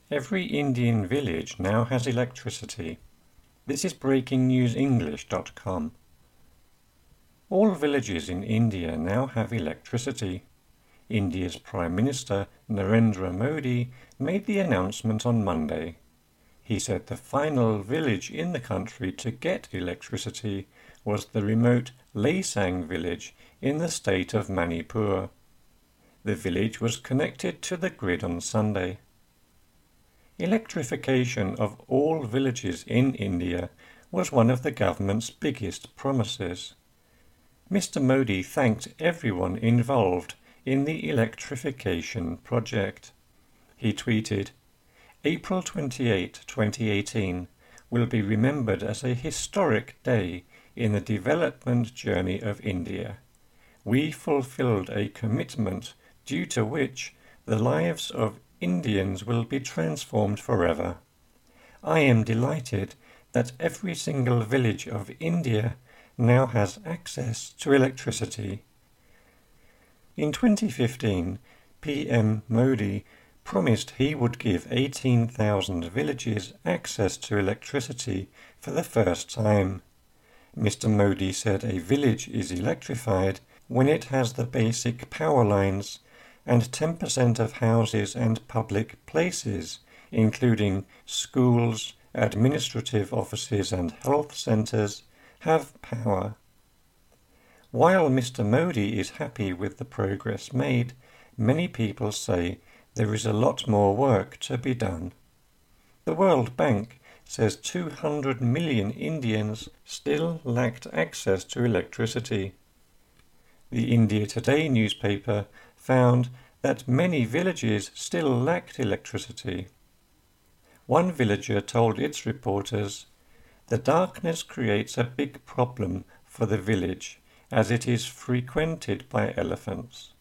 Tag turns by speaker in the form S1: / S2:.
S1: Every Indian village now has electricity. This is breakingnewsenglish.com. All villages in India now have electricity. India's Prime Minister Narendra Modi made the announcement on Monday. He said the final village in the country to get electricity was the remote Laisang village in the state of Manipur. The village was connected to the grid on Sunday. Electrification of all villages in India was one of the government's biggest promises. Mr. Modi thanked everyone involved in the electrification project. He tweeted, "April 28, 2018 will be remembered as a historic day in the development journey of India. We fulfilled a commitment due to which the lives of Indians will be transformed forever. I am delighted that every single village of India now has access to electricity." In 2015, PM Modi promised he would give 18,000 villages access to electricity for the first time. Mr. Modi said a village is electrified when it has the basic power lines and 10% of houses and public places, including schools, administrative offices and health centres, have power. While Mr. Modi is happy with the progress made, many people say there is a lot more work to be done. The World Bank says 200 million Indians still lacked access to electricity. The India Today newspaper found that many villages still lacked electricity. One villager told its reporters, "The darkness creates a big problem for the village as it is frequented by elephants."